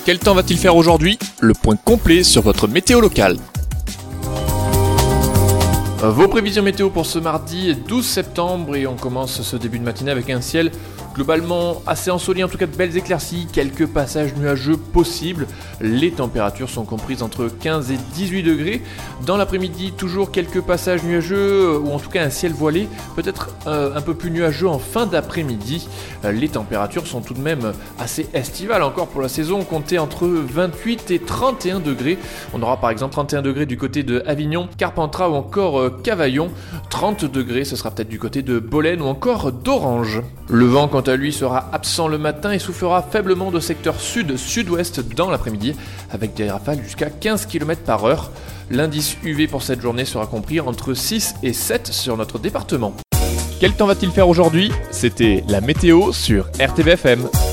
Quel temps va-t-il faire aujourd'hui? Le point complet sur votre météo locale. Vos prévisions météo pour ce mardi 12 septembre et on commence ce début de matinée avec un ciel globalement assez ensoleillé, en tout cas de belles éclaircies, quelques passages nuageux possibles. Les températures sont comprises entre 15 et 18 degrés. Dans l'après-midi, toujours quelques passages nuageux ou en tout cas un ciel voilé, peut-être un peu plus nuageux en fin d'après-midi. Les températures sont tout de même assez estivales encore pour la saison, comptez entre 28 et 31 degrés. On aura par exemple 31 degrés du côté de Avignon, Carpentras ou encore Cavaillon. 30 degrés, ce sera peut-être du côté de Bolène ou encore d'Orange. Le vent, quant à lui, sera absent le matin et soufflera faiblement de secteur sud-sud-ouest dans l'après-midi, avec des rafales jusqu'à 15 km/h. L'indice UV pour cette journée sera compris entre 6 et 7 sur notre département. Quel temps va-t-il faire aujourd'hui? C'était la météo sur RTBFM.